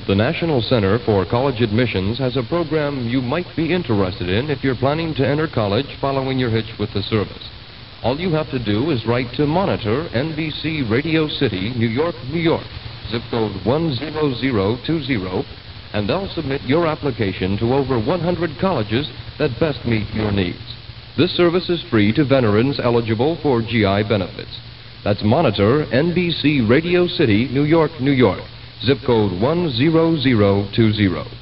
The National Center for College Admissions has a program you might be interested in if you're planning to enter college following your hitch with the service. All you have to do is write to Monitor, NBC Radio City, New York, New York, zip code 10020, and they'll submit your application to over 100 colleges that best meet your needs. This service is free to veterans eligible for GI benefits. That's Monitor, NBC Radio City, New York, New York, zip code 10020.